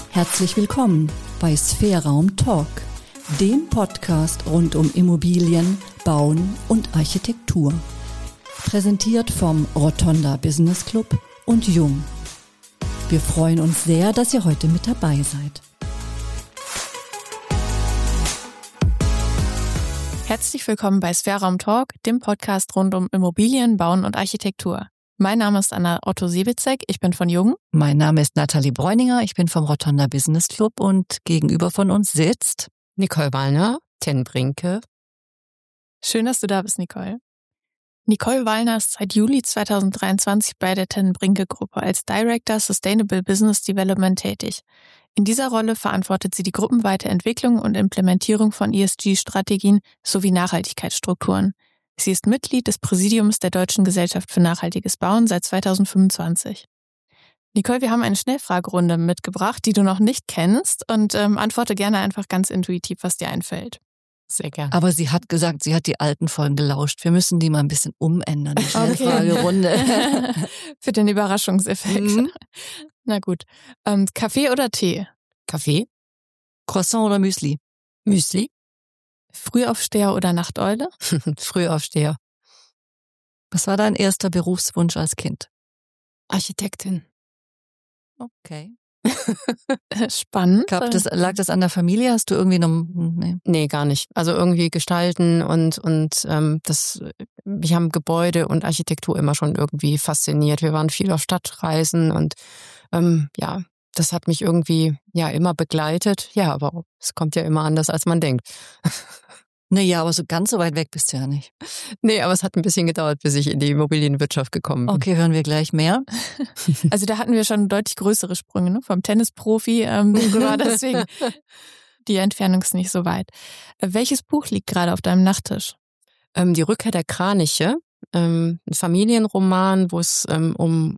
Herzlich willkommen bei Sphärraum Talk, dem Podcast rund um Immobilien, Bauen und Architektur. Präsentiert vom Rotonda Business Club und Jung. Wir freuen uns sehr, dass ihr heute mit dabei seid. Herzlich willkommen bei Sphärraum Talk, dem Podcast rund um Immobilien, Bauen und Architektur. Mein Name ist Anna Otto-Siebitzek, ich bin von Jung. Mein Name ist Nathalie Bräuninger, ich bin vom Rotonda Business Club und gegenüber von uns sitzt Nicole Wallner, Ten Brinke. Schön, dass du da bist, Nicole. Nicole Wallner ist seit Juli 2023 bei der Ten Brinke Gruppe als Director Sustainable Business Development tätig. In dieser Rolle verantwortet sie die gruppenweite Entwicklung und Implementierung von ESG-Strategien sowie Nachhaltigkeitsstrukturen. Sie ist Mitglied des Präsidiums der Deutschen Gesellschaft für nachhaltiges Bauen seit 2025. Nicole, wir haben eine Schnellfragerunde mitgebracht, die du noch nicht kennst und antworte gerne einfach ganz intuitiv, was dir einfällt. Sehr gerne. Aber sie hat gesagt, sie hat die alten Folgen gelauscht. Wir müssen die mal ein bisschen umändern, die Schnellfragerunde. Für den Überraschungseffekt. Mhm. Na gut. Kaffee oder Tee? Kaffee? Croissant oder Müsli? Müsli? Frühaufsteher oder Nachteule? Frühaufsteher. Was war dein erster Berufswunsch als Kind? Architektin. Okay. Spannend. Lag das an der Familie? Hast du irgendwie noch... Nee, gar nicht. Also irgendwie gestalten und mich haben Gebäude und Architektur immer schon irgendwie fasziniert. Wir waren viel auf Stadtreisen und das hat mich irgendwie immer begleitet. Ja, aber es kommt ja immer anders, als man denkt. Naja, aber so ganz so weit weg bist du ja nicht. Nee, aber es hat ein bisschen gedauert, bis ich in die Immobilienwirtschaft gekommen bin. Okay, hören wir gleich mehr. Also da hatten wir schon deutlich größere Sprünge, ne? Vom Tennisprofi rüber, deswegen die Entfernung ist nicht so weit. Welches Buch liegt gerade auf deinem Nachttisch? Die Rückkehr der Kraniche, ein Familienroman, wo es um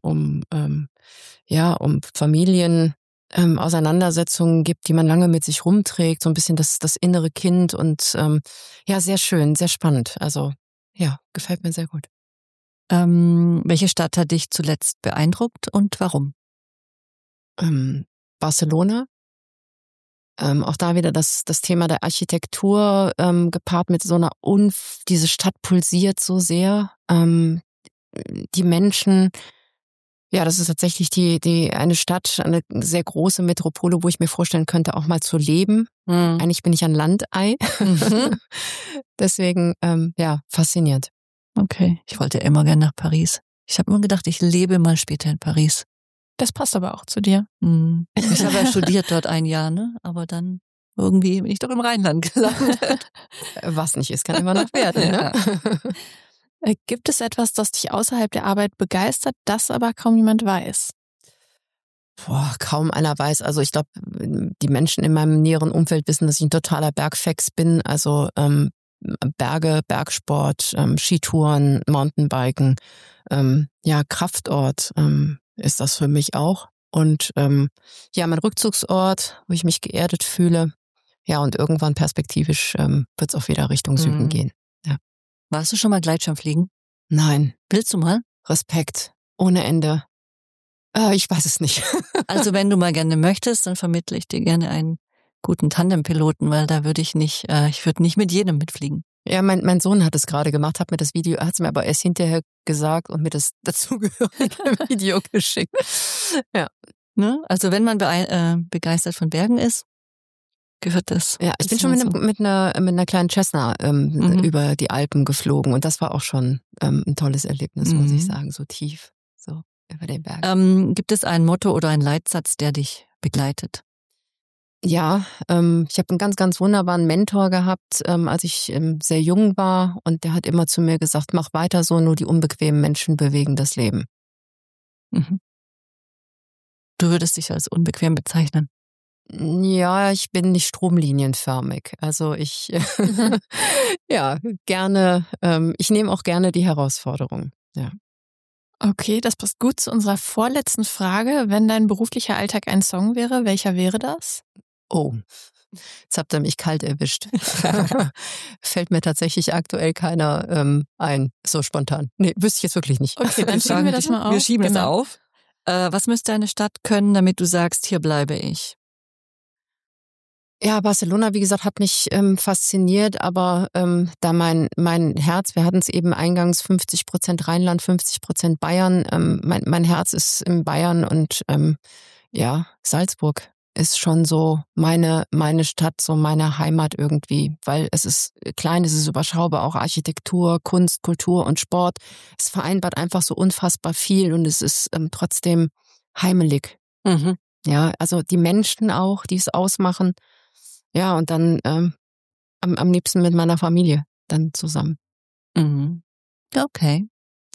Familien Auseinandersetzungen gibt, die man lange mit sich rumträgt, so ein bisschen das innere Kind und sehr schön, sehr spannend. Also gefällt mir sehr gut. Welche Stadt hat dich zuletzt beeindruckt und warum? Barcelona. Auch da wieder das Thema der Architektur gepaart mit so einer diese Stadt pulsiert so sehr. Die Menschen. Ja, das ist tatsächlich eine Stadt, eine sehr große Metropole, wo ich mir vorstellen könnte, auch mal zu leben. Mhm. Eigentlich bin ich ein Landei. Mhm. Deswegen, fasziniert. Okay, ich wollte immer gern nach Paris. Ich habe immer gedacht, ich lebe mal später in Paris. Das passt aber auch zu dir. Mhm. Ich habe ja studiert dort ein Jahr, ne? Aber dann irgendwie bin ich doch im Rheinland gelandet. Was nicht ist, kann immer noch werden. Ne? Gibt es etwas, das dich außerhalb der Arbeit begeistert, das aber kaum jemand weiß? Kaum einer weiß. Also ich glaube, die Menschen in meinem näheren Umfeld wissen, dass ich ein totaler Bergfex bin. Also Berge, Bergsport, Skitouren, Mountainbiken, Kraftort ist das für mich auch. Und mein Rückzugsort, wo ich mich geerdet fühle. Ja, und irgendwann perspektivisch wird es auch wieder Richtung Süden gehen. Ja. Warst du schon mal Gleitschirmfliegen? Nein. Willst du mal? Respekt. Ohne Ende. Ich weiß es nicht. Also wenn du mal gerne möchtest, dann vermittle ich dir gerne einen guten Tandempiloten, weil da würde ich nicht mit jedem mitfliegen. Ja, mein Sohn hat es gerade gemacht, hat es mir aber erst hinterher gesagt und mir das dazugehörige Video geschickt. Ja. Ne? Also wenn man begeistert von Bergen ist, gehört das. Ja, ich bin schon mit einer kleinen Cessna über die Alpen geflogen und das war auch schon ein tolles Erlebnis, muss ich sagen, so tief, so über den Berg. Gibt es ein Motto oder einen Leitsatz, der dich begleitet? Ja, ich habe einen ganz, ganz wunderbaren Mentor gehabt, als ich sehr jung war und der hat immer zu mir gesagt, mach weiter so, nur die unbequemen Menschen bewegen das Leben. Mhm. Du würdest dich als unbequem bezeichnen? Ja, ich bin nicht stromlinienförmig. Also ich gerne, ich nehme auch gerne die Herausforderung. Ja. Okay, das passt gut zu unserer vorletzten Frage. Wenn dein beruflicher Alltag ein Song wäre, welcher wäre das? Oh, jetzt habt ihr mich kalt erwischt. Fällt mir tatsächlich aktuell keiner ein, so spontan. Nee, wüsste ich jetzt wirklich nicht. Okay, dann schieben wir das mal auf. Wir schieben es auf. Was müsste eine Stadt können, damit du sagst, hier bleibe ich? Ja, Barcelona, wie gesagt, hat mich fasziniert, aber da mein Herz, wir hatten es eben eingangs, 50% Rheinland, 50% Bayern, mein Herz ist in Bayern und ja, Salzburg ist schon so meine Stadt, so meine Heimat irgendwie, weil es ist klein, es ist überschaubar, auch Architektur, Kunst, Kultur und Sport. Es vereinbart einfach so unfassbar viel und es ist trotzdem heimelig. Mhm. Ja, also die Menschen auch, die es ausmachen. Ja, und dann am liebsten mit meiner Familie dann zusammen. Mhm. Okay.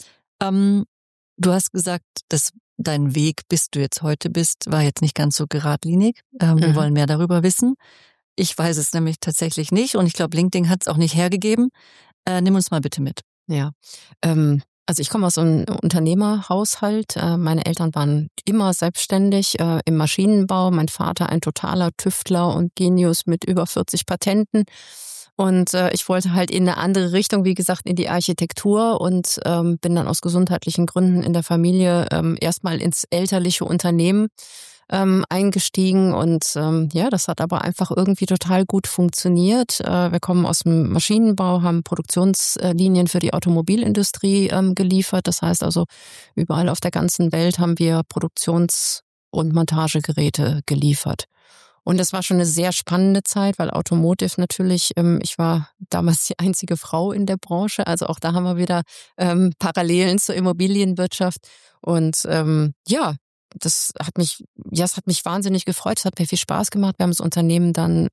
Du hast gesagt, dass dein Weg, bis du jetzt heute bist, war jetzt nicht ganz so geradlinig. Wir wollen mehr darüber wissen. Ich weiß es nämlich tatsächlich nicht und ich glaube, LinkedIn hat es auch nicht hergegeben. Nimm uns mal bitte mit. Ja, also ich komme aus einem Unternehmerhaushalt. Meine Eltern waren immer selbstständig im Maschinenbau. Mein Vater ein totaler Tüftler und Genius mit über 40 Patenten. Und ich wollte halt in eine andere Richtung, wie gesagt, in die Architektur und bin dann aus gesundheitlichen Gründen in der Familie erstmal ins elterliche Unternehmen eingestiegen und ja, das hat aber einfach irgendwie total gut funktioniert. Wir kommen aus dem Maschinenbau, haben Produktionslinien für die Automobilindustrie geliefert. Das heißt also, überall auf der ganzen Welt haben wir Produktions- und Montagegeräte geliefert. Und das war schon eine sehr spannende Zeit, weil Automotive natürlich, ich war damals die einzige Frau in der Branche, also auch da haben wir wieder Parallelen zur Immobilienwirtschaft. Und ja, das hat mich wahnsinnig gefreut, es hat mir viel Spaß gemacht. Wir haben das Unternehmen dann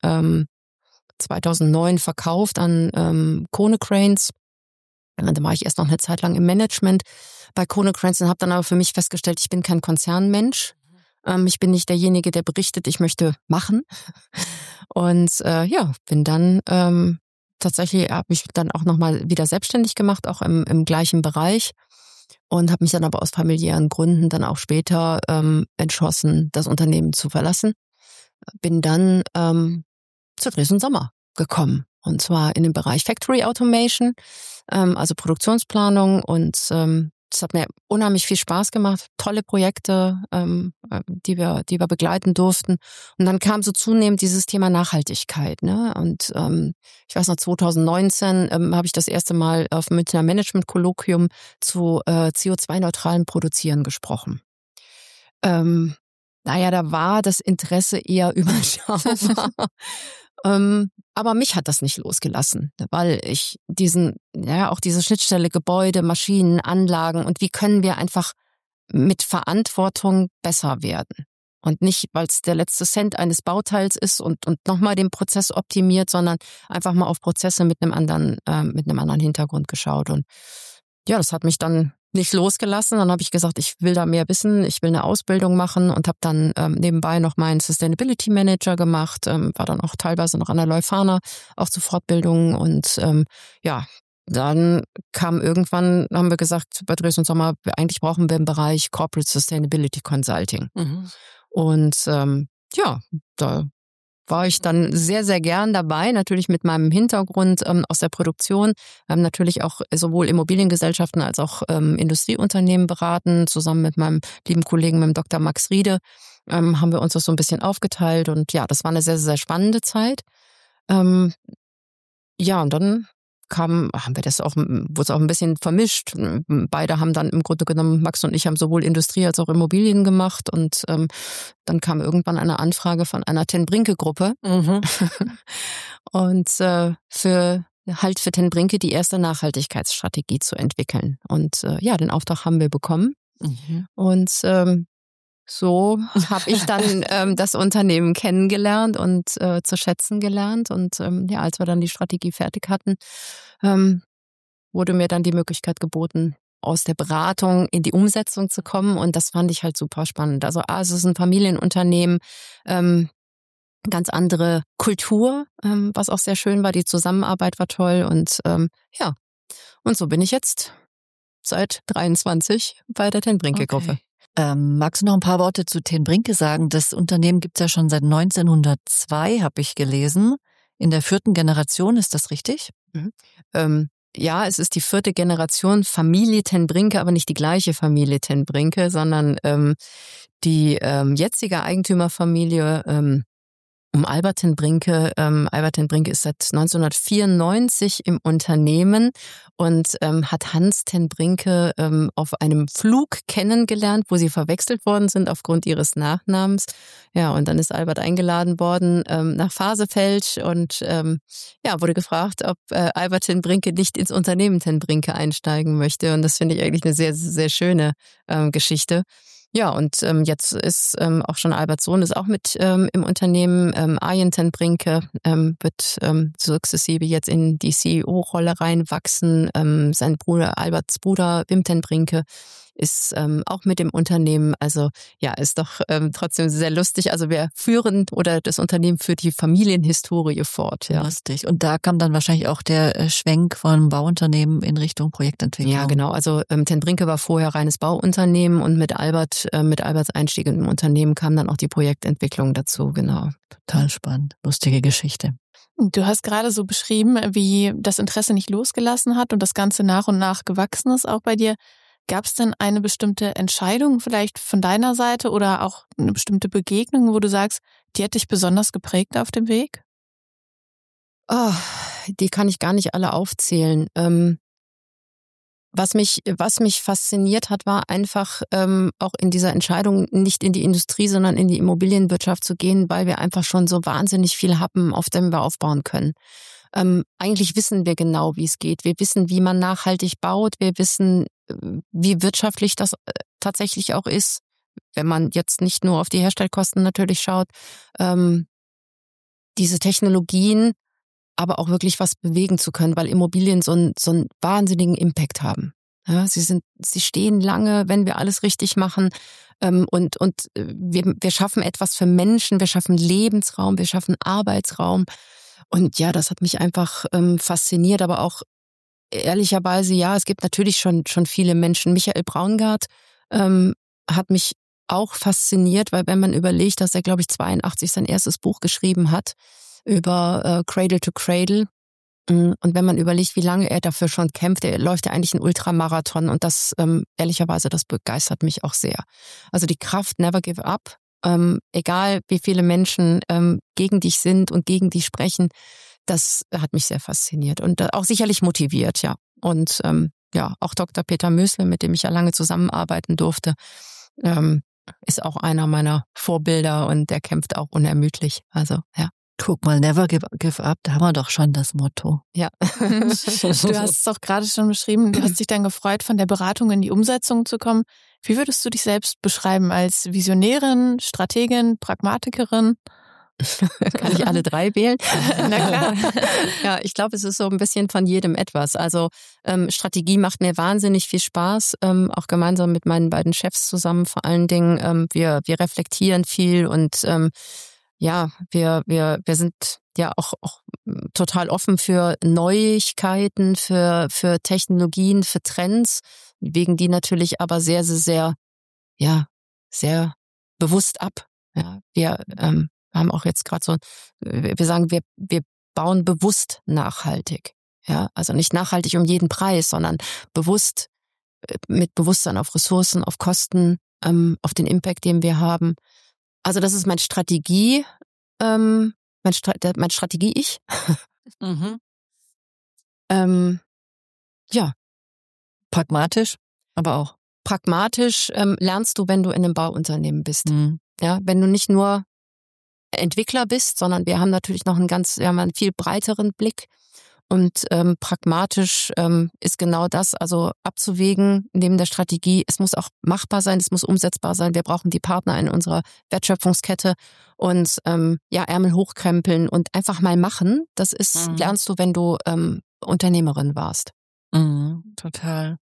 2009 verkauft an Konecranes. Da war ich erst noch eine Zeit lang im Management bei Konecranes und habe dann aber für mich festgestellt, ich bin kein Konzernmensch. Ich bin nicht derjenige, der berichtet, ich möchte machen. Und ja, bin dann tatsächlich, habe ich dann auch nochmal wieder selbstständig gemacht, auch im gleichen Bereich. Und habe mich dann aber aus familiären Gründen dann auch später entschlossen, das Unternehmen zu verlassen. Bin dann zu Dresden Sommer gekommen. Und zwar in den Bereich Factory Automation, also Produktionsplanung. Und das hat mir unheimlich viel Spaß gemacht. Tolle Projekte, die wir begleiten durften. Und dann kam so zunehmend dieses Thema Nachhaltigkeit. Ne? Und ich weiß noch, 2019 habe ich das erste Mal auf dem Münchner Management-Kolloquium zu CO2-neutralem Produzieren gesprochen. Naja, da war das Interesse eher überschaubar. Aber mich hat das nicht losgelassen, weil ich auch diese Schnittstelle Gebäude, Maschinen, Anlagen und wie können wir einfach mit Verantwortung besser werden. Und nicht, weil es der letzte Cent eines Bauteils ist und nochmal den Prozess optimiert, sondern einfach mal auf Prozesse mit einem anderen Hintergrund geschaut. Und ja, das hat mich dann nicht losgelassen. Dann habe ich gesagt, ich will da mehr wissen, ich will eine Ausbildung machen und habe dann nebenbei noch meinen Sustainability Manager gemacht, war dann auch teilweise noch an der Leuphana, auch zu Fortbildungen und ja, dann kam irgendwann, haben wir gesagt, bei Dresden Sommer, eigentlich brauchen wir im Bereich Corporate Sustainability Consulting. Mhm. Und ja, da war ich dann sehr, sehr gern dabei, natürlich mit meinem Hintergrund aus der Produktion. Wir haben natürlich auch sowohl Immobiliengesellschaften als auch Industrieunternehmen beraten. Zusammen mit meinem lieben Kollegen, mit dem Dr. Max Riede, haben wir uns das so ein bisschen aufgeteilt. Und ja, das war eine sehr, sehr spannende Zeit. Ja, und dann wurde es auch ein bisschen vermischt. Beide haben dann im Grunde genommen, Max und ich haben sowohl Industrie als auch Immobilien gemacht und dann kam irgendwann eine Anfrage von einer Ten-Brinke-Gruppe und für Ten Brinke die erste Nachhaltigkeitsstrategie zu entwickeln. Und ja, den Auftrag haben wir bekommen und so habe ich dann das Unternehmen kennengelernt und zu schätzen gelernt. Und ja, als wir dann die Strategie fertig hatten, wurde mir dann die Möglichkeit geboten, aus der Beratung in die Umsetzung zu kommen. Und das fand ich halt super spannend. Also es ist ein Familienunternehmen, ganz andere Kultur, was auch sehr schön war. Die Zusammenarbeit war toll. Und ja, und so bin ich jetzt seit 23 bei der Ten Brinke-Gruppe. Okay. Magst du noch ein paar Worte zu Ten Brinke sagen? Das Unternehmen gibt's ja schon seit 1902, habe ich gelesen. In der 4. Generation, ist das richtig? Ja, es ist die 4. Generation Familie Ten Brinke, aber nicht die gleiche Familie Ten Brinke, sondern die jetzige Eigentümerfamilie Albert ten Brinke. Albert ten Brinke ist seit 1994 im Unternehmen und hat Hans ten Brinke auf einem Flug kennengelernt, wo sie verwechselt worden sind aufgrund ihres Nachnamens. Ja, und dann ist Albert eingeladen worden nach Fasefeld und wurde gefragt, ob Albert ten Brinke nicht ins Unternehmen ten Brinke einsteigen möchte. Und das finde ich eigentlich eine sehr, sehr schöne Geschichte. Ja, und jetzt ist auch schon Alberts Sohn ist auch mit im Unternehmen. Arjen ten Brinke wird sukzessive jetzt in die CEO-Rolle reinwachsen. Sein Bruder, Alberts Bruder Wim ten Brinke, ist auch mit im Unternehmen. Also ja, ist doch trotzdem sehr lustig. Also wir führen oder das Unternehmen führt die Familienhistorie fort. Ja. Lustig. Und da kam dann wahrscheinlich auch der Schwenk von Bauunternehmen in Richtung Projektentwicklung. Ja, genau. Also ten Brinke war vorher reines Bauunternehmen und mit Alberts Einstieg im Unternehmen kam dann auch die Projektentwicklung dazu. Genau. Total spannend. Lustige Geschichte. Du hast gerade so beschrieben, wie das Interesse nicht losgelassen hat und das Ganze nach und nach gewachsen ist auch bei dir. Gab es denn eine bestimmte Entscheidung vielleicht von deiner Seite oder auch eine bestimmte Begegnung, wo du sagst, die hat dich besonders geprägt auf dem Weg? Oh, die kann ich gar nicht alle aufzählen. Was mich fasziniert hat, war einfach auch in dieser Entscheidung nicht in die Industrie, sondern in die Immobilienwirtschaft zu gehen, weil wir einfach schon so wahnsinnig viel haben, auf dem wir aufbauen können. Eigentlich wissen wir genau, wie es geht. Wir wissen, wie man nachhaltig baut. Wir wissen, wie wirtschaftlich das tatsächlich auch ist, wenn man jetzt nicht nur auf die Herstellkosten natürlich schaut. Diese Technologien, aber auch wirklich was bewegen zu können, weil Immobilien so einen wahnsinnigen Impact haben. Ja, sie stehen lange, wenn wir alles richtig machen. Und wir schaffen etwas für Menschen, wir schaffen Lebensraum, wir schaffen Arbeitsraum. Und ja, das hat mich einfach fasziniert, aber auch ehrlicherweise, ja, es gibt natürlich schon viele Menschen. Michael Braungart hat mich auch fasziniert, weil wenn man überlegt, dass er, glaube ich, 82 sein erstes Buch geschrieben hat über Cradle to Cradle. Und wenn man überlegt, wie lange er dafür schon kämpft, er läuft ja eigentlich einen Ultramarathon und das, ehrlicherweise, das begeistert mich auch sehr. Also die Kraft, never give up. Egal wie viele Menschen gegen dich sind und gegen dich sprechen, das hat mich sehr fasziniert und auch sicherlich motiviert, ja. Und auch Dr. Peter Mösle, mit dem ich ja lange zusammenarbeiten durfte, ist auch einer meiner Vorbilder und der kämpft auch unermüdlich. Also, ja. Guck mal, never give up, da haben wir doch schon das Motto. Ja. Du hast es doch gerade schon beschrieben, du hast dich dann gefreut, von der Beratung in die Umsetzung zu kommen. Wie würdest du dich selbst beschreiben? Als Visionärin, Strategin, Pragmatikerin? Kann ich alle drei wählen? Na klar. Ja, ich glaube, es ist so ein bisschen von jedem etwas. Also Strategie macht mir wahnsinnig viel Spaß, auch gemeinsam mit meinen beiden Chefs zusammen vor allen Dingen. Wir reflektieren viel und wir sind ja auch total offen für Neuigkeiten, für Technologien, für Trends, wägen die natürlich aber sehr, sehr, sehr, sehr bewusst ab. Ja, wir haben auch jetzt gerade so, wir sagen, wir bauen bewusst nachhaltig. Ja, also nicht nachhaltig um jeden Preis, sondern bewusst, mit Bewusstsein auf Ressourcen, auf Kosten, auf den Impact, den wir haben. Also das ist mein Strategie, mein Strategie-Ich. Mhm. Ja. Pragmatisch, aber auch. Pragmatisch lernst du, wenn du in einem Bauunternehmen bist. Mhm. Ja, wenn du nicht nur Entwickler bist, sondern wir haben natürlich noch einen viel breiteren Blick. Und pragmatisch ist genau das, also abzuwägen neben der Strategie. Es muss auch machbar sein, es muss umsetzbar sein. Wir brauchen die Partner in unserer Wertschöpfungskette und Ärmel hochkrempeln und einfach mal machen. Das ist lernst du, wenn du Unternehmerin warst. Total.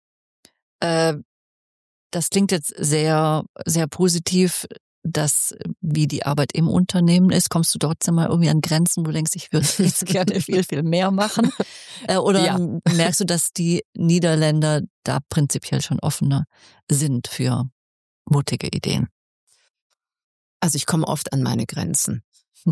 Das klingt jetzt sehr, sehr positiv, dass wie die Arbeit im Unternehmen ist. Kommst du trotzdem mal irgendwie an Grenzen, wo du denkst, ich würde jetzt gerne viel, viel mehr machen? Oder merkst du, dass die Niederländer da prinzipiell schon offener sind für mutige Ideen? Also ich komme oft an meine Grenzen.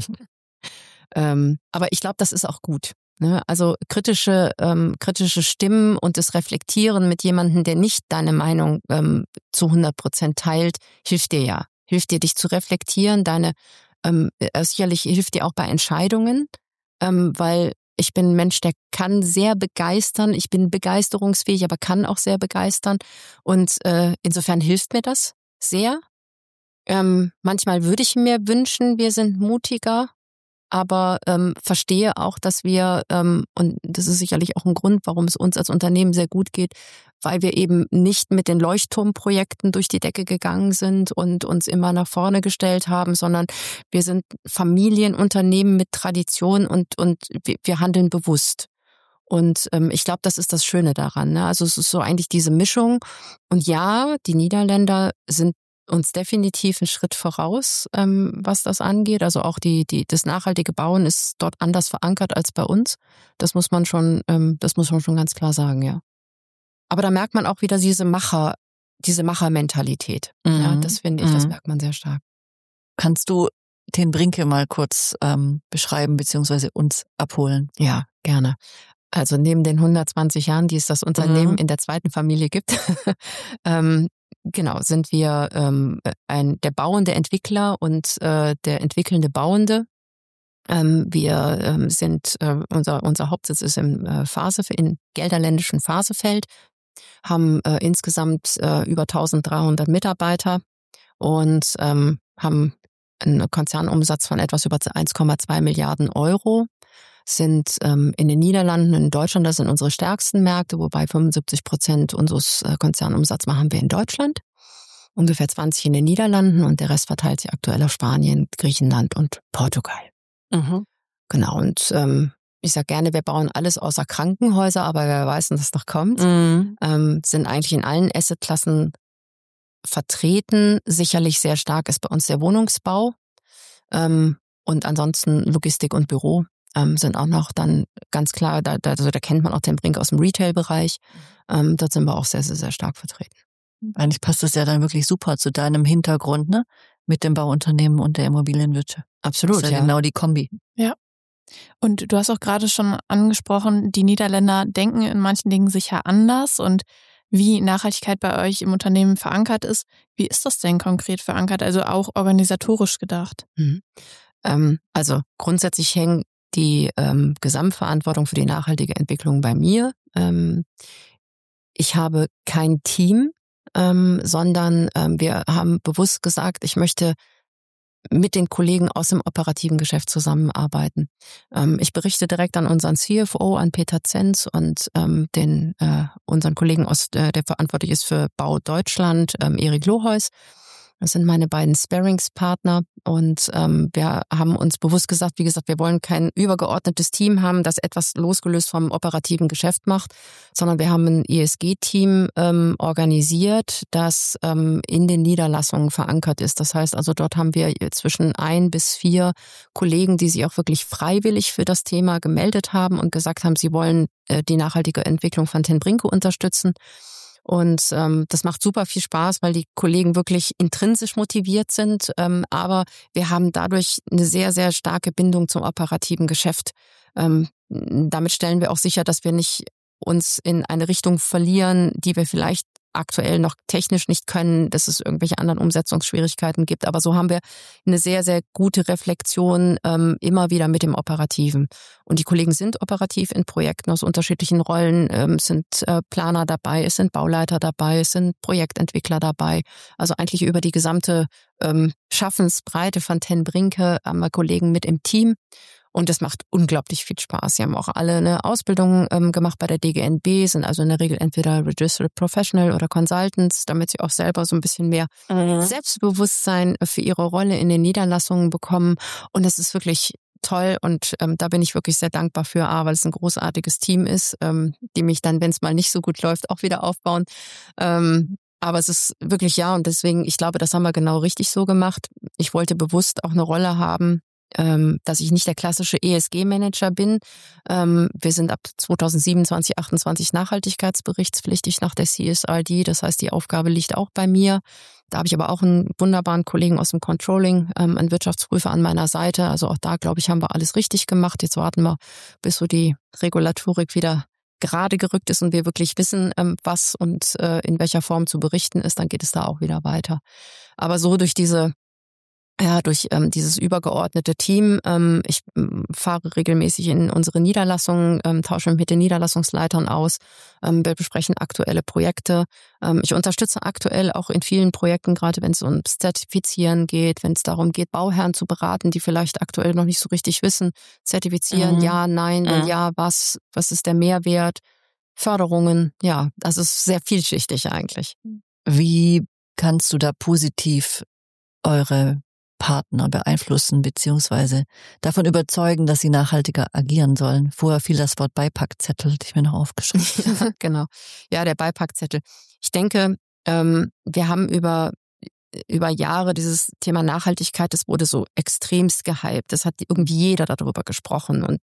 Aber ich glaube, das ist auch gut. Ne? Also kritische Stimmen und das Reflektieren mit jemandem, der nicht deine Meinung zu 100% teilt, hilft dir ja. Hilft dir, dich zu reflektieren, deine Sicherlich hilft dir auch bei Entscheidungen, weil ich bin ein Mensch, der kann sehr begeistern. Ich bin begeisterungsfähig, aber kann auch sehr begeistern. Und insofern hilft mir das sehr. Manchmal würde ich mir wünschen, wir sind mutiger, aber verstehe auch, dass wir, und das ist sicherlich auch ein Grund, warum es uns als Unternehmen sehr gut geht, weil wir eben nicht mit den Leuchtturmprojekten durch die Decke gegangen sind und uns immer nach vorne gestellt haben, sondern wir sind Familienunternehmen mit Tradition und wir handeln bewusst. Und ich glaube, das ist das Schöne daran. Ne? Also es ist so eigentlich diese Mischung. Und ja, die Niederländer sind uns definitiv einen Schritt voraus, was das angeht. Also auch das nachhaltige Bauen ist dort anders verankert als bei uns. Das muss man schon ganz klar sagen, ja. Aber da merkt man auch wieder diese Machermentalität. Mhm. Ja, das finde ich, das merkt man sehr stark. Kannst du den Brinke mal kurz beschreiben beziehungsweise uns abholen? Ja, gerne. Also neben den 120 Jahren, die es das Unternehmen in der zweiten Familie gibt, genau, sind wir der bauende Entwickler und der entwickelnde Bauende. Wir sind unser Hauptsitz ist im gelderländischen Fasefeld, haben insgesamt über 1300 Mitarbeiter und haben einen Konzernumsatz von etwas über 1,2 Milliarden Euro. Sind in den Niederlanden, in Deutschland, das sind unsere stärksten Märkte, wobei 75% unseres Konzernumsatzes machen wir in Deutschland, ungefähr 20 in den Niederlanden und der Rest verteilt sich aktuell auf Spanien, Griechenland und Portugal. Mhm. Genau, und ich sage gerne, wir bauen alles außer Krankenhäuser, aber wer weiß, dass das noch kommt. Sind eigentlich in allen Assetklassen vertreten. Sicherlich sehr stark ist bei uns der Wohnungsbau und ansonsten Logistik und Büro. Sind auch noch dann ganz klar, da kennt man auch den Brink aus dem Retail-Bereich. Dort sind wir auch sehr, sehr, sehr stark vertreten. Eigentlich passt das ja dann wirklich super zu deinem Hintergrund, ne? Mit dem Bauunternehmen und der Immobilienwirtschaft. Absolut, das ist ja. Genau die Kombi. Ja. Und du hast auch gerade schon angesprochen, die Niederländer denken in manchen Dingen sicher anders und wie Nachhaltigkeit bei euch im Unternehmen verankert ist. Wie ist das denn konkret verankert, also auch organisatorisch gedacht? Also grundsätzlich hängen die Gesamtverantwortung für die nachhaltige Entwicklung bei mir. Ich habe kein Team, sondern wir haben bewusst gesagt, ich möchte mit den Kollegen aus dem operativen Geschäft zusammenarbeiten. Ich berichte direkt an unseren CFO, an Peter Zenz und unseren Kollegen der verantwortlich ist für Bau Deutschland, Erik Loheus. Das sind meine beiden Sparringspartner und wir haben uns bewusst gesagt, wie gesagt, wir wollen kein übergeordnetes Team haben, das etwas losgelöst vom operativen Geschäft macht, sondern wir haben ein ESG-Team organisiert, das in den Niederlassungen verankert ist. Das heißt also, dort haben wir zwischen 1 bis 4 Kollegen, die sich auch wirklich freiwillig für das Thema gemeldet haben und gesagt haben, sie wollen die nachhaltige Entwicklung von Ten Brinke unterstützen. Und das macht super viel Spaß, weil die Kollegen wirklich intrinsisch motiviert sind. Aber wir haben dadurch eine sehr, sehr starke Bindung zum operativen Geschäft. Damit stellen wir auch sicher, dass wir nicht uns in eine Richtung verlieren, die wir vielleicht aktuell noch technisch nicht können, dass es irgendwelche anderen Umsetzungsschwierigkeiten gibt. Aber so haben wir eine sehr, sehr gute Reflexion immer wieder mit dem Operativen. Und die Kollegen sind operativ in Projekten aus unterschiedlichen Rollen. Es sind Planer dabei, es sind Bauleiter dabei, es sind Projektentwickler dabei. Also eigentlich über die gesamte Schaffensbreite von Ten Brinke haben wir Kollegen mit im Team. Und das macht unglaublich viel Spaß. Sie haben auch alle eine Ausbildung gemacht bei der DGNB, sind also in der Regel entweder Registered Professional oder Consultants, damit sie auch selber so ein bisschen mehr Selbstbewusstsein für ihre Rolle in den Niederlassungen bekommen. Und das ist wirklich toll und da bin ich wirklich sehr dankbar für, weil es ein großartiges Team ist, die mich dann, wenn es mal nicht so gut läuft, auch wieder aufbauen. Aber es ist wirklich und deswegen, ich glaube, das haben wir genau richtig so gemacht. Ich wollte bewusst auch eine Rolle haben, dass ich nicht der klassische ESG-Manager bin. Wir sind ab 2027, 28 nachhaltigkeitsberichtspflichtig nach der CSRD. Das heißt, die Aufgabe liegt auch bei mir. Da habe ich aber auch einen wunderbaren Kollegen aus dem Controlling, einen Wirtschaftsprüfer an meiner Seite. Also auch da, glaube ich, haben wir alles richtig gemacht. Jetzt warten wir, bis so die Regulatorik wieder gerade gerückt ist und wir wirklich wissen, was und in welcher Form zu berichten ist. Dann geht es da auch wieder weiter. Aber so durch diese durch dieses übergeordnete Team. Ich fahre regelmäßig in unsere Niederlassungen, tausche mich mit den Niederlassungsleitern aus. Wir besprechen aktuelle Projekte. Ich unterstütze aktuell auch in vielen Projekten, gerade wenn es ums Zertifizieren geht, wenn es darum geht, Bauherren zu beraten, die vielleicht aktuell noch nicht so richtig wissen, zertifizieren, ja, nein, wenn ja, was ist der Mehrwert, Förderungen, ja, das ist sehr vielschichtig eigentlich. Wie kannst du da positiv eure Partner beeinflussen beziehungsweise davon überzeugen, dass sie nachhaltiger agieren sollen? Vorher fiel das Wort Beipackzettel, das ich mir noch aufgeschrieben habe. Ja, genau. Ja, der Beipackzettel. Ich denke, wir haben über Jahre dieses Thema Nachhaltigkeit, das wurde so extremst gehypt. Das hat irgendwie jeder darüber gesprochen und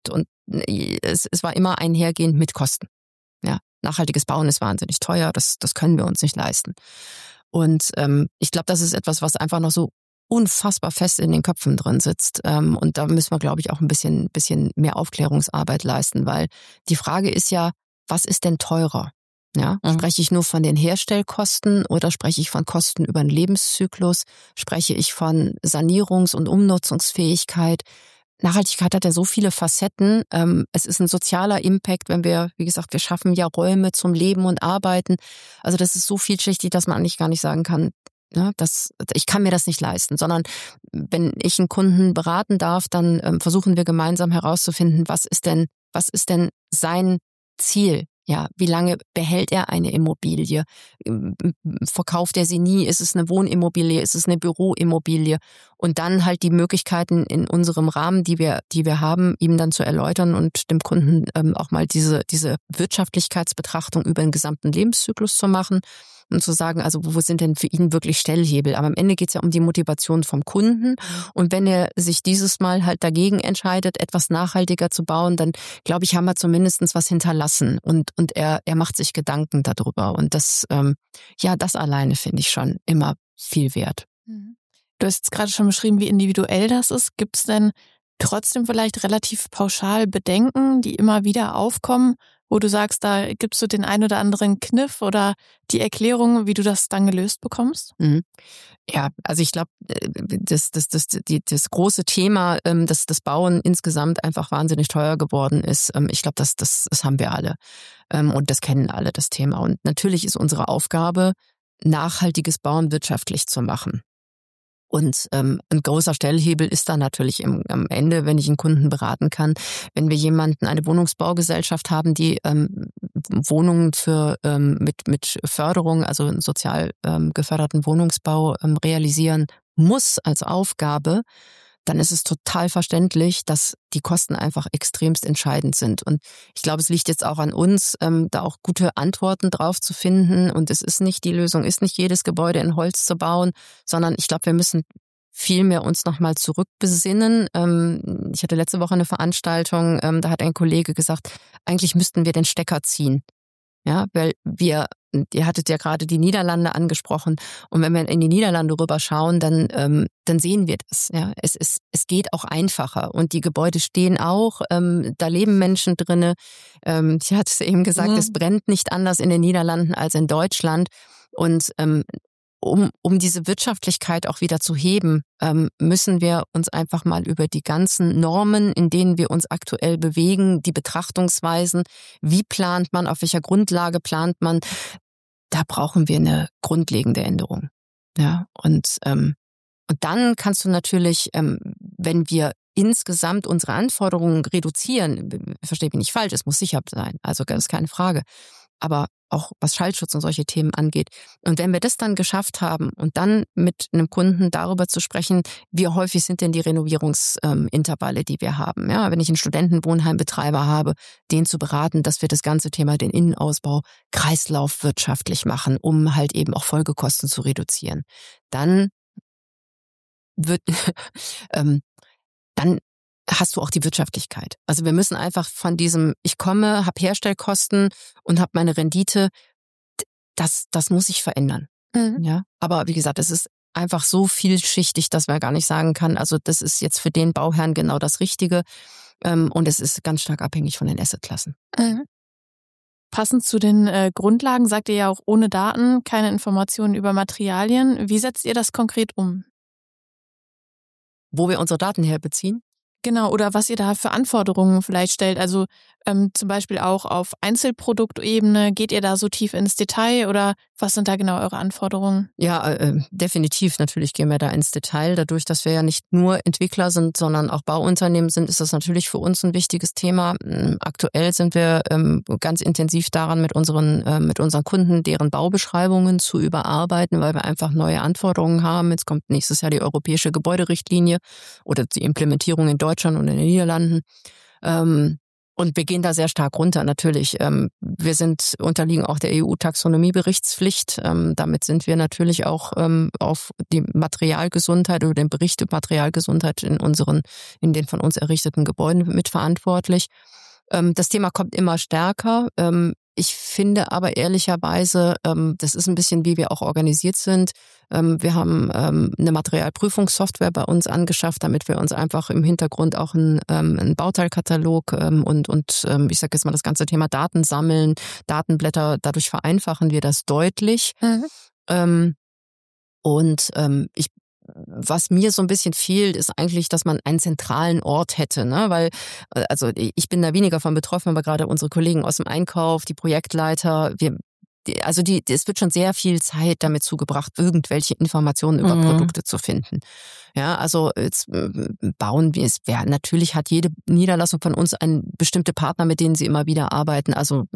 es war immer einhergehend mit Kosten. Ja, nachhaltiges Bauen ist wahnsinnig teuer, das können wir uns nicht leisten. Und ich glaube, das ist etwas, was einfach noch so unfassbar fest in den Köpfen drin sitzt. Und da müssen wir, glaube ich, auch ein bisschen mehr Aufklärungsarbeit leisten, weil die Frage ist ja, was ist denn teurer? Ja, spreche ich nur von den Herstellkosten oder spreche ich von Kosten über den Lebenszyklus? Spreche ich von Sanierungs- und Umnutzungsfähigkeit? Nachhaltigkeit hat ja so viele Facetten. Es ist ein sozialer Impact, wenn wir, wie gesagt, wir schaffen ja Räume zum Leben und Arbeiten. Also das ist so vielschichtig, dass man eigentlich gar nicht sagen kann, ja, ich kann mir das nicht leisten, sondern wenn ich einen Kunden beraten darf, dann versuchen wir gemeinsam herauszufinden, was ist denn sein Ziel? Ja, wie lange behält er eine Immobilie? Verkauft er sie nie? Ist es eine Wohnimmobilie? Ist es eine Büroimmobilie? Und dann halt die Möglichkeiten in unserem Rahmen, die wir haben, ihm dann zu erläutern und dem Kunden auch mal diese Wirtschaftlichkeitsbetrachtung über den gesamten Lebenszyklus zu machen und zu sagen, also wo sind denn für ihn wirklich Stellhebel? Aber am Ende geht es ja um die Motivation vom Kunden. Und wenn er sich dieses Mal halt dagegen entscheidet, etwas nachhaltiger zu bauen, dann glaube ich, haben wir zumindest was hinterlassen. Und er macht sich Gedanken darüber. Und das alleine finde ich schon immer viel wert. Du hast jetzt gerade schon beschrieben, wie individuell das ist. Gibt es denn trotzdem vielleicht relativ pauschal Bedenken, die immer wieder aufkommen, wo du sagst, da gibst du den ein oder anderen Kniff oder die Erklärung, wie du das dann gelöst bekommst? Ja, also ich glaube, das große Thema, dass das Bauen insgesamt einfach wahnsinnig teuer geworden ist, ich glaube, das haben wir alle. Und das kennen alle, das Thema. Und natürlich ist unsere Aufgabe, nachhaltiges Bauen wirtschaftlich zu machen. Und ein großer Stellhebel ist da natürlich am Ende, wenn ich einen Kunden beraten kann, wenn wir eine Wohnungsbaugesellschaft haben, die Wohnungen mit Förderung, also einen sozial geförderten Wohnungsbau realisieren muss als Aufgabe, dann ist es total verständlich, dass die Kosten einfach extremst entscheidend sind. Und ich glaube, es liegt jetzt auch an uns, da auch gute Antworten drauf zu finden. Und die Lösung ist nicht jedes Gebäude in Holz zu bauen, sondern ich glaube, wir müssen vielmehr uns nochmal zurückbesinnen. Ich hatte letzte Woche eine Veranstaltung, da hat ein Kollege gesagt, eigentlich müssten wir den Stecker ziehen. Ja, weil ihr hattet ja gerade die Niederlande angesprochen. Und wenn wir in die Niederlande rüberschauen, dann sehen wir das. Ja, es geht auch einfacher. Und die Gebäude stehen auch, da leben Menschen drinne. Ich hatte es eben gesagt, es brennt nicht anders in den Niederlanden als in Deutschland. Und um diese Wirtschaftlichkeit auch wieder zu heben, müssen wir uns einfach mal über die ganzen Normen, in denen wir uns aktuell bewegen, die Betrachtungsweisen, wie plant man, auf welcher Grundlage plant man, da brauchen wir eine grundlegende Änderung. Ja, und dann kannst du natürlich, wenn wir insgesamt unsere Anforderungen reduzieren, verstehe mich nicht falsch, es muss sicher sein, also das ist keine Frage, aber auch was Schallschutz und solche Themen angeht. Und wenn wir das dann geschafft haben und dann mit einem Kunden darüber zu sprechen, wie häufig sind denn die Renovierungsintervalle, die wir haben. Ja, wenn ich einen Studentenwohnheimbetreiber habe, den zu beraten, dass wir das ganze Thema, den Innenausbau, kreislaufwirtschaftlich machen, um halt eben auch Folgekosten zu reduzieren. Dann dann hast du auch die Wirtschaftlichkeit. Also wir müssen einfach von diesem, ich komme, habe Herstellkosten und habe meine Rendite, das muss sich verändern. Ja, aber wie gesagt, es ist einfach so vielschichtig, dass man gar nicht sagen kann, also das ist jetzt für den Bauherrn genau das Richtige. Und es ist ganz stark abhängig von den Assetklassen. Passend zu den Grundlagen sagt ihr ja auch ohne Daten keine Informationen über Materialien. Wie setzt ihr das konkret um? wo wir unsere Daten herbeziehen. Genau, oder was ihr da für Anforderungen vielleicht stellt. Also zum Beispiel auch auf Einzelproduktebene. Geht ihr da so tief ins Detail oder was sind da genau eure Anforderungen? Ja, definitiv. Natürlich gehen wir da ins Detail. Dadurch, dass wir ja nicht nur Entwickler sind, sondern auch Bauunternehmen sind, ist das natürlich für uns ein wichtiges Thema. Aktuell sind wir ganz intensiv daran, mit unseren Kunden deren Baubeschreibungen zu überarbeiten, weil wir einfach neue Anforderungen haben. Jetzt kommt nächstes Jahr die europäische Gebäuderichtlinie oder die Implementierung in Deutschland und in den Niederlanden. Und wir gehen da sehr stark runter, natürlich. Wir unterliegen auch der EU-Taxonomie-Berichtspflicht. Damit sind wir natürlich auch auf die Materialgesundheit oder den Bericht über Materialgesundheit in den von uns errichteten Gebäuden mitverantwortlich. Das Thema kommt immer stärker. Ich finde aber ehrlicherweise, das ist ein bisschen, wie wir auch organisiert sind. Wir haben eine Materialprüfungssoftware bei uns angeschafft, damit wir uns einfach im Hintergrund auch einen Bauteilkatalog und ich sage jetzt mal das ganze Thema Daten sammeln, Datenblätter, dadurch vereinfachen wir das deutlich. Mhm. Was mir so ein bisschen fehlt, ist eigentlich, dass man einen zentralen Ort hätte, ne? Weil, also ich bin da weniger von betroffen, aber gerade unsere Kollegen aus dem Einkauf, die Projektleiter, es wird schon sehr viel Zeit damit zugebracht, irgendwelche Informationen über Produkte zu finden. Ja, also jetzt bauen wir es. Natürlich hat jede Niederlassung von uns bestimmte Partner, mit denen sie immer wieder arbeiten. Also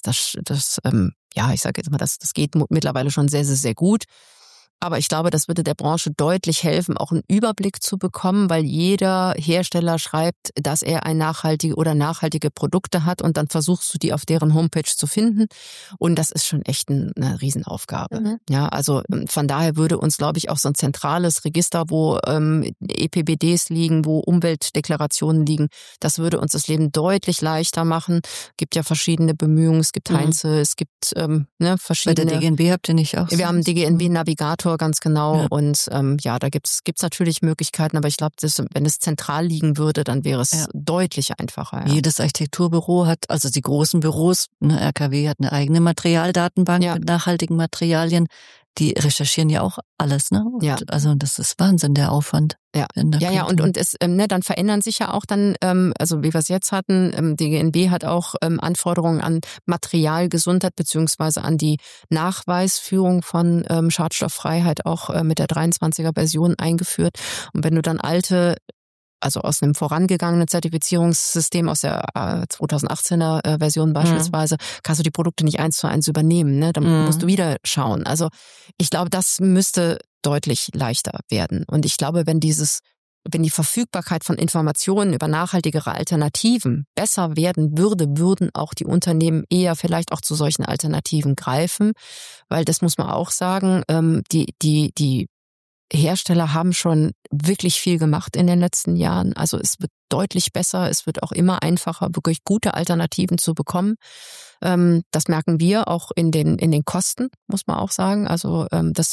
ich sage jetzt mal, das geht mittlerweile schon sehr, sehr, sehr gut. Aber ich glaube, das würde der Branche deutlich helfen, auch einen Überblick zu bekommen, weil jeder Hersteller schreibt, dass er nachhaltige Produkte hat und dann versuchst du die auf deren Homepage zu finden. Und das ist schon echt eine Riesenaufgabe. Mhm. Ja, also von daher würde uns, glaube ich, auch so ein zentrales Register, wo EPBDs liegen, wo Umweltdeklarationen liegen, das würde uns das Leben deutlich leichter machen. Gibt ja verschiedene Bemühungen, es gibt Heinze, es gibt verschiedene. Bei der DGNB habt ihr nicht auch? Wir haben DGNB-Navigator, ganz genau. Ja. Und da gibt's natürlich Möglichkeiten, aber ich glaube, wenn es zentral liegen würde, dann wäre es deutlich einfacher. Ja. Jedes Architekturbüro hat, also die großen Büros, RKW hat eine eigene Materialdatenbank mit nachhaltigen Materialien. Die recherchieren ja auch alles, ne? Ja. Also das ist Wahnsinn, der Aufwand. Ja, und es dann verändern sich ja auch dann, also wie wir es jetzt hatten, DGNB hat auch Anforderungen an Materialgesundheit beziehungsweise an die Nachweisführung von Schadstofffreiheit auch mit der 23er Version eingeführt. Und wenn du dann also aus einem vorangegangenen Zertifizierungssystem aus der 2018er Version beispielsweise, kannst du die Produkte nicht 1:1 übernehmen, ne? Dann musst du wieder schauen. Also ich glaube, das müsste deutlich leichter werden. Und ich glaube, wenn die Verfügbarkeit von Informationen über nachhaltigere Alternativen besser werden würde, würden auch die Unternehmen eher vielleicht auch zu solchen Alternativen greifen. Weil das muss man auch sagen, die Hersteller haben schon wirklich viel gemacht in den letzten Jahren. Also es wird deutlich besser, es wird auch immer einfacher, wirklich gute Alternativen zu bekommen. Das merken wir auch in den Kosten, muss man auch sagen. Also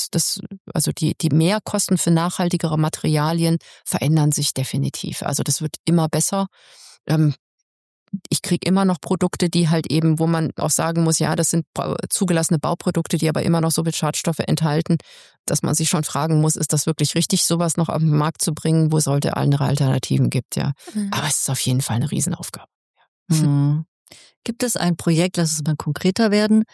die Mehrkosten für nachhaltigere Materialien verändern sich definitiv. Also das wird immer besser. Ich kriege immer noch Produkte, die halt eben, wo man auch sagen muss, ja, das sind zugelassene Bauprodukte, die aber immer noch so viel Schadstoffe enthalten, dass man sich schon fragen muss, ist das wirklich richtig, sowas noch auf den Markt zu bringen, wo es sollte andere Alternativen gibt, ja. Mhm. Aber es ist auf jeden Fall eine Riesenaufgabe. Mhm. Gibt es ein Projekt, lass es mal konkreter werden,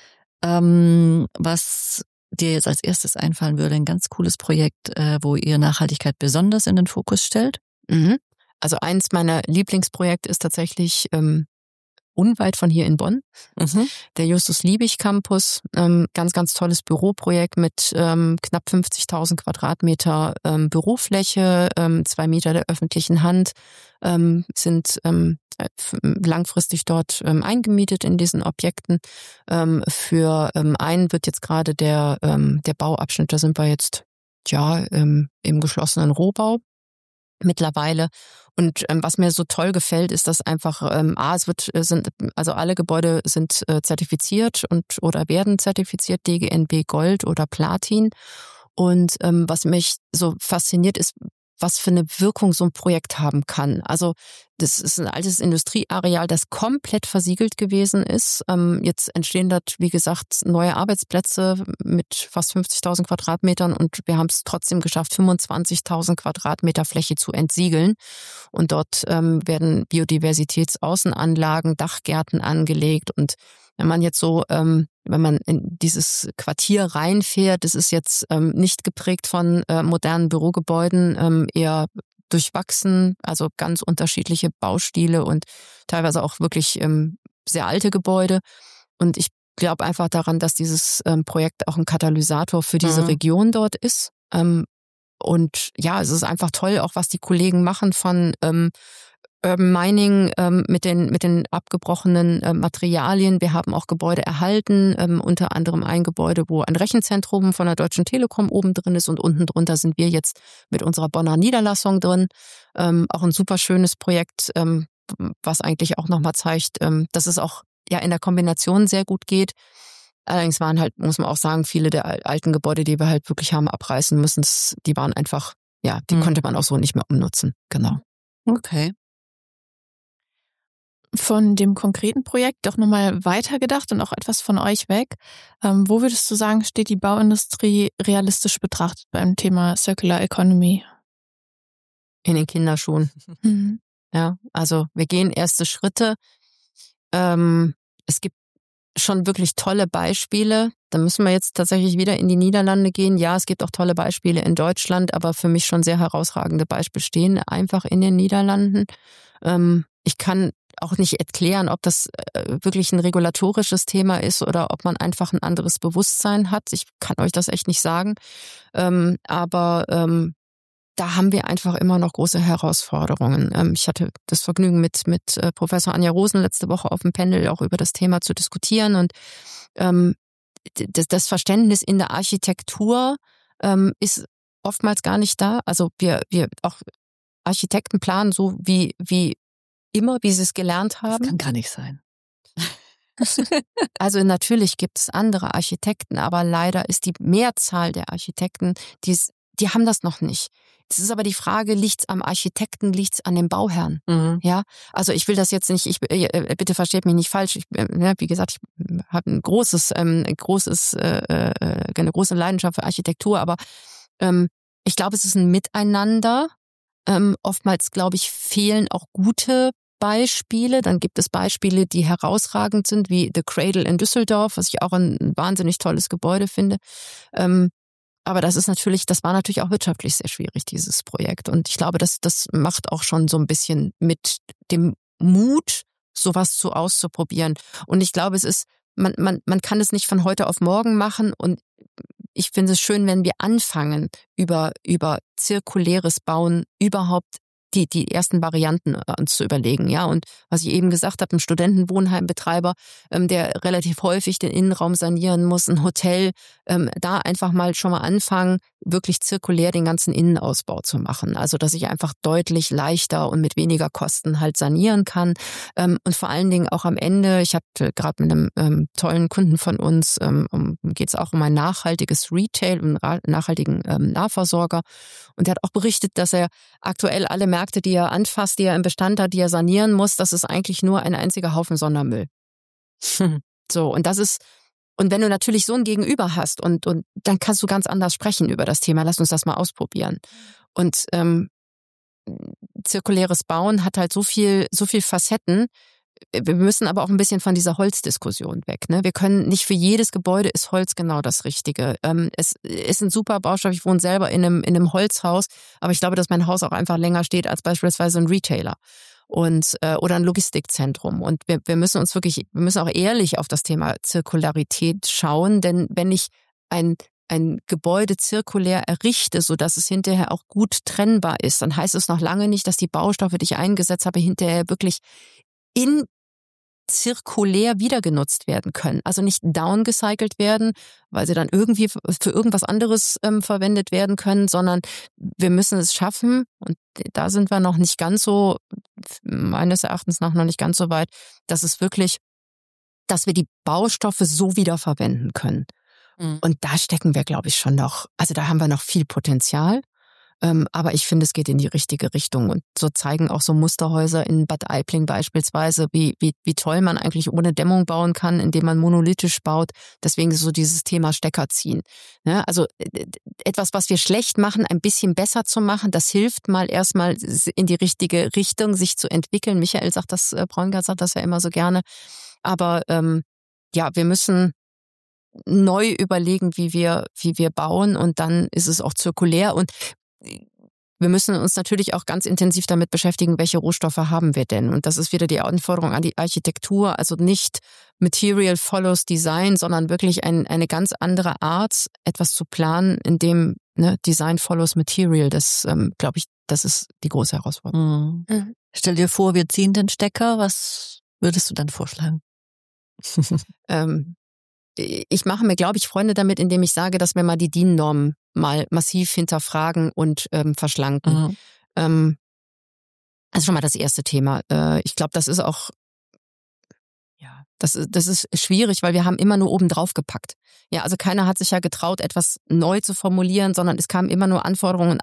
was dir jetzt als erstes einfallen würde, ein ganz cooles Projekt, wo ihr Nachhaltigkeit besonders in den Fokus stellt? Mhm. Also eins meiner Lieblingsprojekte ist tatsächlich unweit von hier in Bonn, der Justus-Liebig-Campus. Ganz, ganz tolles Büroprojekt mit knapp 50.000 Quadratmeter Bürofläche, 2 Meter der öffentlichen Hand, sind langfristig dort eingemietet in diesen Objekten. Für einen wird jetzt gerade der Bauabschnitt, da sind wir jetzt im geschlossenen Rohbau mittlerweile. Und was mir so toll gefällt, ist, dass einfach alle Gebäude sind zertifiziert oder werden zertifiziert, DGNB Gold oder Platin. Und was mich so fasziniert ist, was für eine Wirkung so ein Projekt haben kann. Also das ist ein altes Industrieareal, das komplett versiegelt gewesen ist. Jetzt entstehen dort, wie gesagt, neue Arbeitsplätze mit fast 50.000 Quadratmetern und wir haben es trotzdem geschafft, 25.000 Quadratmeter Fläche zu entsiegeln. Und dort werden Biodiversitätsaußenanlagen, Dachgärten angelegt. Und wenn man jetzt so, wenn man in dieses Quartier reinfährt, das ist jetzt nicht geprägt von modernen Bürogebäuden, eher durchwachsen, also ganz unterschiedliche Baustile und teilweise auch wirklich sehr alte Gebäude. Und ich glaube einfach daran, dass dieses Projekt auch ein Katalysator für diese Region dort ist. Und ja, es ist einfach toll, auch was die Kollegen machen von Urban Mining mit den abgebrochenen Materialien. Wir haben auch Gebäude erhalten, unter anderem ein Gebäude, wo ein Rechenzentrum von der Deutschen Telekom oben drin ist und unten drunter sind wir jetzt mit unserer Bonner Niederlassung drin. Auch ein super schönes Projekt, was eigentlich auch nochmal zeigt, dass es auch ja in der Kombination sehr gut geht. Allerdings waren halt, muss man auch sagen, viele der alten Gebäude, die wir halt wirklich haben abreißen müssen, die waren einfach, ja, die konnte man auch so nicht mehr umnutzen. Genau. Okay. Von dem konkreten Projekt doch nochmal weitergedacht und auch etwas von euch weg. Wo würdest du sagen, steht die Bauindustrie realistisch betrachtet beim Thema Circular Economy? In den Kinderschuhen. Ja, also wir gehen erste Schritte. Es gibt schon wirklich tolle Beispiele. Da müssen wir jetzt tatsächlich wieder in die Niederlande gehen. Ja, es gibt auch tolle Beispiele in Deutschland, aber für mich schon sehr herausragende Beispiele stehen einfach in den Niederlanden. Ich kann auch nicht erklären, ob das wirklich ein regulatorisches Thema ist oder ob man einfach ein anderes Bewusstsein hat. Ich kann euch das echt nicht sagen. Aber da haben wir einfach immer noch große Herausforderungen. Ich hatte das Vergnügen, mit Professor Anja Rosen letzte Woche auf dem Panel auch über das Thema zu diskutieren. Und das Verständnis in der Architektur ist oftmals gar nicht da. Also wir auch Architekten planen so wie immer, wie sie es gelernt haben. Das kann gar nicht sein. Also natürlich gibt es andere Architekten, aber leider ist die Mehrzahl der Architekten, die haben das noch nicht. Es ist aber die Frage, liegt's am Architekten, liegt's an dem Bauherrn? Ja, also ich will das jetzt nicht, bitte versteht mich nicht falsch. Wie gesagt, ich habe eine große Leidenschaft für Architektur, aber ich glaube, es ist ein Miteinander. Oftmals, glaube ich, fehlen auch gute Beispiele. Dann gibt es Beispiele, die herausragend sind, wie The Cradle in Düsseldorf, was ich auch ein wahnsinnig tolles Gebäude finde. Aber das war natürlich auch wirtschaftlich sehr schwierig, dieses Projekt. Und ich glaube, das macht auch schon so ein bisschen mit dem Mut, sowas auszuprobieren. Und ich glaube, man kann es nicht von heute auf morgen machen. Und ich finde es schön, wenn wir anfangen, über zirkuläres Bauen überhaupt die ersten Varianten uns zu überlegen, ja. Und was ich eben gesagt habe, ein Studentenwohnheimbetreiber, der relativ häufig den Innenraum sanieren muss, ein Hotel, da einfach mal schon mal anfangen, wirklich zirkulär den ganzen Innenausbau zu machen. Also, dass ich einfach deutlich leichter und mit weniger Kosten halt sanieren kann. Und vor allen Dingen auch am Ende, ich hatte gerade mit einem tollen Kunden von uns, geht es auch um ein nachhaltiges Retail, um einen nachhaltigen Nahversorger. Und der hat auch berichtet, dass er aktuell alle Märkte, die er anfasst, die er im Bestand hat, die er sanieren muss, das ist eigentlich nur ein einziger Haufen Sondermüll. So, und das ist, und wenn du natürlich so ein Gegenüber hast und dann kannst du ganz anders sprechen über das Thema, lass uns das mal ausprobieren. Und zirkuläres Bauen hat halt so viel Facetten. Wir müssen aber auch ein bisschen von dieser Holzdiskussion weg. Ne? Wir können nicht für jedes Gebäude ist Holz genau das Richtige. Es ist ein super Baustoff. Ich wohne selber in einem Holzhaus, aber ich glaube, dass mein Haus auch einfach länger steht als beispielsweise ein Retailer oder ein Logistikzentrum. Und wir müssen auch ehrlich auf das Thema Zirkularität schauen, denn wenn ich ein Gebäude zirkulär errichte, so dass es hinterher auch gut trennbar ist, dann heißt es noch lange nicht, dass die Baustoffe, die ich eingesetzt habe, hinterher wirklich in zirkulär wieder genutzt werden können. Also nicht downgecycelt werden, weil sie dann irgendwie für irgendwas anderes verwendet werden können, sondern wir müssen es schaffen, und da sind wir noch nicht ganz so, meines Erachtens nach noch nicht ganz so weit, dass wir die Baustoffe so wiederverwenden können. Und da stecken wir, glaube ich, schon noch, also da haben wir noch viel Potenzial. Aber ich finde, es geht in die richtige Richtung. Und so zeigen auch so Musterhäuser in Bad Aibling beispielsweise, wie toll man eigentlich ohne Dämmung bauen kann, indem man monolithisch baut. Deswegen so dieses Thema Stecker ziehen. Ja, also etwas, was wir schlecht machen, ein bisschen besser zu machen, das hilft mal erstmal in die richtige Richtung, sich zu entwickeln. Michael sagt das, Braungart sagt das ja immer so gerne. Aber wir müssen neu überlegen, wie wir bauen, und dann ist es auch zirkulär. Und wir müssen uns natürlich auch ganz intensiv damit beschäftigen, welche Rohstoffe haben wir denn? Und das ist wieder die Anforderung an die Architektur, also nicht Material follows Design, sondern wirklich eine ganz andere Art, etwas zu planen, in dem Design follows Material. Das, glaube ich, das ist die große Herausforderung. Mhm. Stell dir vor, wir ziehen den Stecker. Was würdest du dann vorschlagen? Ich mache mir, glaube ich, Freunde damit, indem ich sage, dass wir mal die DIN-Normen mal massiv hinterfragen und verschlanken. Also schon mal das erste Thema. Ich glaube, das ist auch, das ist schwierig, weil wir haben immer nur oben drauf gepackt. Ja, also keiner hat sich ja getraut, etwas neu zu formulieren, sondern es kamen immer nur Anforderungen.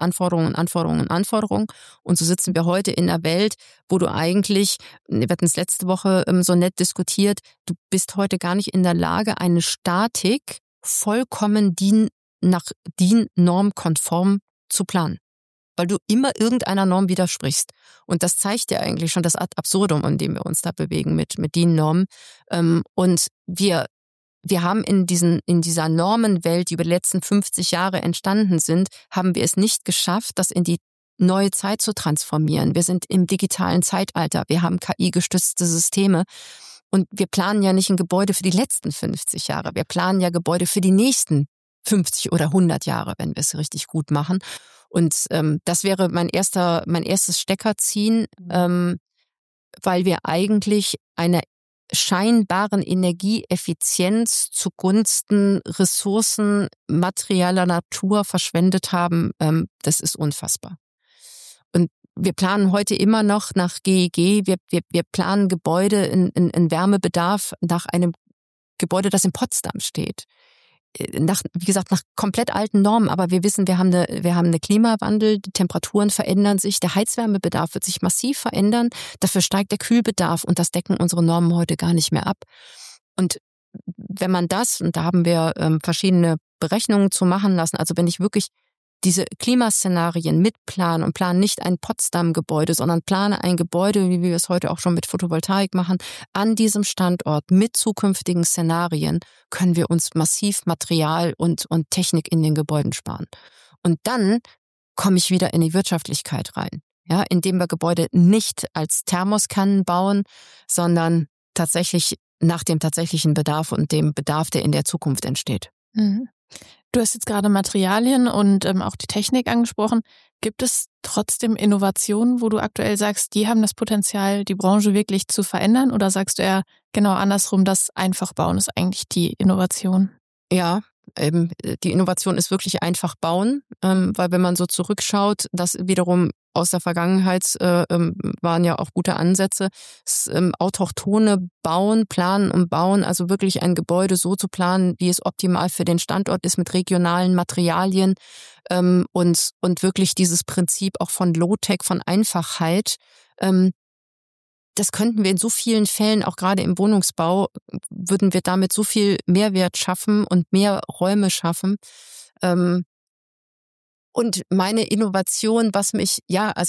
Und so sitzen wir heute in einer Welt, wo du eigentlich, wir hatten es letzte Woche so nett diskutiert, du bist heute gar nicht in der Lage, eine Statik vollkommen nach DIN-Norm konform zu planen, weil du immer irgendeiner Norm widersprichst. Und das zeigt ja eigentlich schon das Ad absurdum, in dem wir uns da bewegen mit DIN-Normen. Und wir haben in dieser Normenwelt, die über die letzten 50 Jahre entstanden sind, haben wir es nicht geschafft, das in die neue Zeit zu transformieren. Wir sind im digitalen Zeitalter. Wir haben KI-gestützte Systeme. Und wir planen ja nicht ein Gebäude für die letzten 50 Jahre. Wir planen ja Gebäude für die nächsten 50 oder 100 Jahre, wenn wir es richtig gut machen. Und das wäre mein erstes Steckerziehen, weil wir eigentlich eine scheinbaren Energieeffizienz zugunsten Ressourcen materieller Natur verschwendet haben. Das ist unfassbar. Und wir planen heute immer noch nach GEG. Wir planen Gebäude in Wärmebedarf nach einem Gebäude, das in Potsdam steht. Wie gesagt, nach komplett alten Normen, aber wir wissen, wir haben eine Klimawandel, die Temperaturen verändern sich, der Heizwärmebedarf wird sich massiv verändern, dafür steigt der Kühlbedarf, und das decken unsere Normen heute gar nicht mehr ab. Und wenn man das, und da haben wir verschiedene Berechnungen zu machen lassen, also wenn ich wirklich diese Klimaszenarien mitplanen und planen nicht ein Potsdam-Gebäude, sondern plane ein Gebäude, wie wir es heute auch schon mit Photovoltaik machen, an diesem Standort mit zukünftigen Szenarien, können wir uns massiv Material und Technik in den Gebäuden sparen. Und dann komme ich wieder in die Wirtschaftlichkeit rein, ja, indem wir Gebäude nicht als Thermoskannen bauen, sondern tatsächlich nach dem tatsächlichen Bedarf und dem Bedarf, der in der Zukunft entsteht. Mhm. Du hast jetzt gerade Materialien und auch die Technik angesprochen. Gibt es trotzdem Innovationen, wo du aktuell sagst, die haben das Potenzial, die Branche wirklich zu verändern? Oder sagst du eher genau andersrum, das Einfachbauen ist eigentlich die Innovation? Ja, die Innovation ist wirklich einfach bauen, weil wenn man so zurückschaut, das wiederum aus der Vergangenheit waren ja auch gute Ansätze. Das autochthone Bauen, Planen und Bauen, also wirklich ein Gebäude so zu planen, wie es optimal für den Standort ist, mit regionalen Materialien und wirklich dieses Prinzip auch von Low-Tech, von Einfachheit. Das könnten wir in so vielen Fällen, auch gerade im Wohnungsbau, würden wir damit so viel Mehrwert schaffen und mehr Räume schaffen. Und meine Innovation, was mich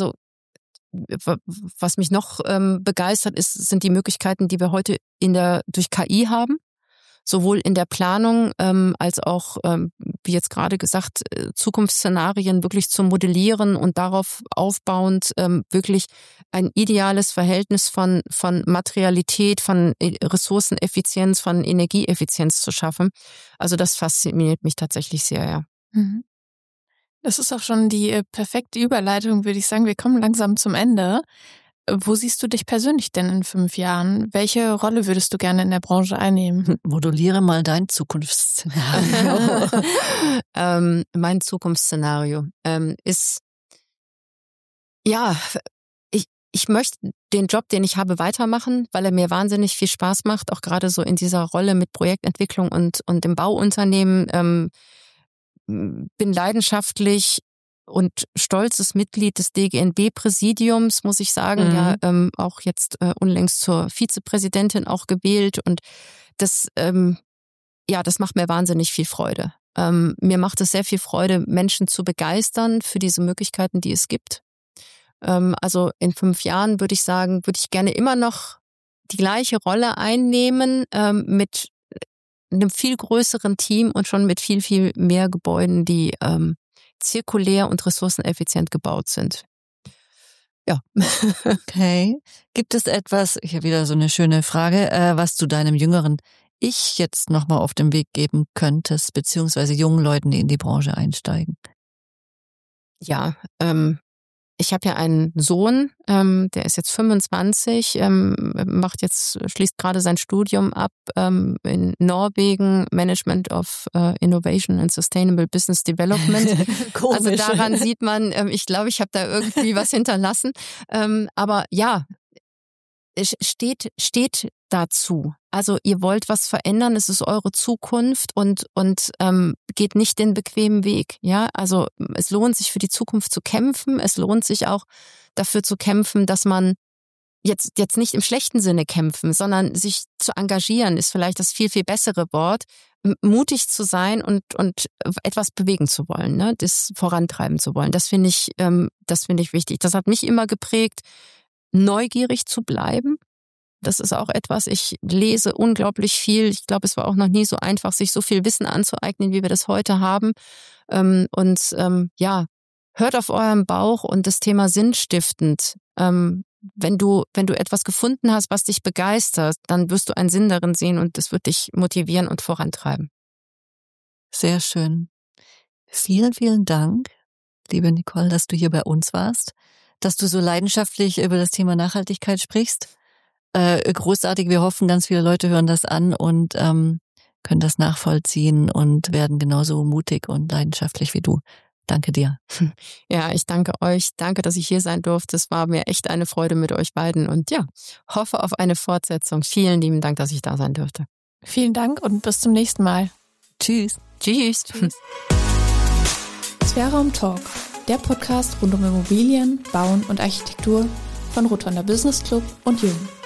noch begeistert sind die Möglichkeiten, die wir heute durch KI haben. Sowohl in der Planung als auch, wie jetzt gerade gesagt, Zukunftsszenarien wirklich zu modellieren und darauf aufbauend wirklich ein ideales Verhältnis von Materialität, von Ressourceneffizienz, von Energieeffizienz zu schaffen. Also das fasziniert mich tatsächlich sehr, ja. Mhm. Das ist auch schon die perfekte Überleitung, würde ich sagen. Wir kommen langsam zum Ende. Wo siehst du dich persönlich denn in 5 Jahren? Welche Rolle würdest du gerne in der Branche einnehmen? Moduliere mal dein Zukunftsszenario. Mein Zukunftsszenario ist, ich möchte den Job, den ich habe, weitermachen, weil er mir wahnsinnig viel Spaß macht, auch gerade so in dieser Rolle mit Projektentwicklung und im Bauunternehmen. Bin leidenschaftlich und stolzes Mitglied des DGNB-Präsidiums, muss ich sagen, auch jetzt unlängst zur Vizepräsidentin auch gewählt. Und das, das macht mir wahnsinnig viel Freude. Mir macht es sehr viel Freude, Menschen zu begeistern für diese Möglichkeiten, die es gibt. Also in 5 Jahren würde ich sagen, würde ich gerne immer noch die gleiche Rolle einnehmen, mit einem viel größeren Team und schon mit viel, viel mehr Gebäuden, die zirkulär und ressourceneffizient gebaut sind. Ja. Okay. Gibt es etwas, hier wieder so eine schöne Frage, was du deinem jüngeren Ich jetzt nochmal auf den Weg geben könntest, beziehungsweise jungen Leuten, die in die Branche einsteigen? Ja, ich habe ja einen Sohn, der ist jetzt 25, schließt gerade sein Studium ab in Norwegen, Management of Innovation and Sustainable Business Development. Also daran sieht man, ich glaube, ich habe da irgendwie was hinterlassen. Aber ja, es steht dazu. Also ihr wollt was verändern, es ist eure Zukunft und geht nicht den bequemen Weg. Ja, also es lohnt sich für die Zukunft zu kämpfen. Es lohnt sich auch dafür zu kämpfen, dass man jetzt nicht im schlechten Sinne kämpfen, sondern sich zu engagieren, ist vielleicht das viel, viel bessere Wort. Mutig zu sein und etwas bewegen zu wollen, ne? Das vorantreiben zu wollen. Das finde ich wichtig. Das hat mich immer geprägt, neugierig zu bleiben. Das ist auch etwas, ich lese unglaublich viel. Ich glaube, es war auch noch nie so einfach, sich so viel Wissen anzueignen, wie wir das heute haben. Hört auf euren Bauch und das Thema sinnstiftend. Wenn du etwas gefunden hast, was dich begeistert, dann wirst du einen Sinn darin sehen und das wird dich motivieren und vorantreiben. Sehr schön. Vielen, vielen Dank, liebe Nicole, dass du hier bei uns warst, dass du so leidenschaftlich über das Thema Nachhaltigkeit sprichst. Großartig, wir hoffen, ganz viele Leute hören das an und können das nachvollziehen und werden genauso mutig und leidenschaftlich wie du. Danke dir. Ja, ich danke euch. Danke, dass ich hier sein durfte. Es war mir echt eine Freude mit euch beiden und ja, hoffe auf eine Fortsetzung. Vielen lieben Dank, dass ich da sein durfte. Vielen Dank und bis zum nächsten Mal. Tschüss. Tschüss. Sphärraum Talk, der Podcast rund um Immobilien, Bauen und Architektur von Rotonda Business Club und Jung.